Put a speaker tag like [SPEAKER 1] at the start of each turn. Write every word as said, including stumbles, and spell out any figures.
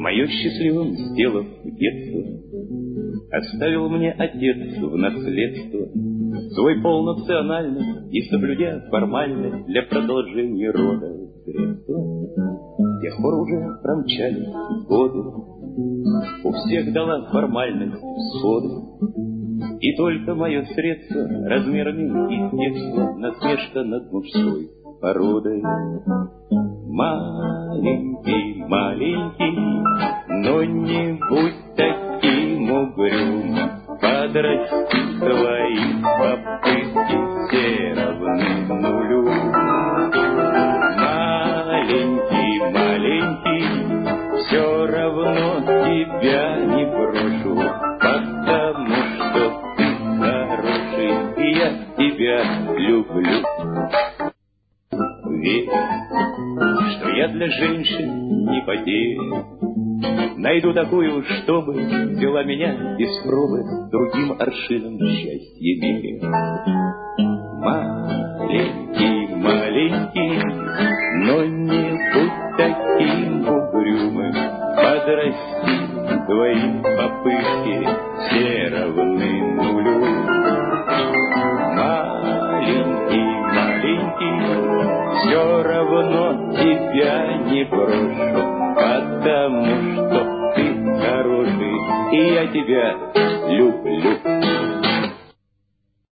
[SPEAKER 1] Мое счастливым сделав детство, оставил мне отец в наследство свой полнациональный и соблюдя формальность для продолжения рода средства. С тех пор уже промчались годы, у всех дала формальность соды, и только мое средство размерами из детства насмешка над мужской породой. Маленький, маленький, но не будь таким угрюмым, подрасти твои попытки все равны нулю. Маленький, маленький, все равно тебя не брошу, потому что ты хороший, и я тебя люблю. Верь, что я для женщин не потерян, найду такую, чтобы взяла меня без пробы другим аршином счастья меря. Маленький, маленький, но не будь таким угрюмым, подрасти твои попытки все равны нулю. Маленький, маленький, все равно тебя не брошу, потому что ты хороший, и я тебя люблю.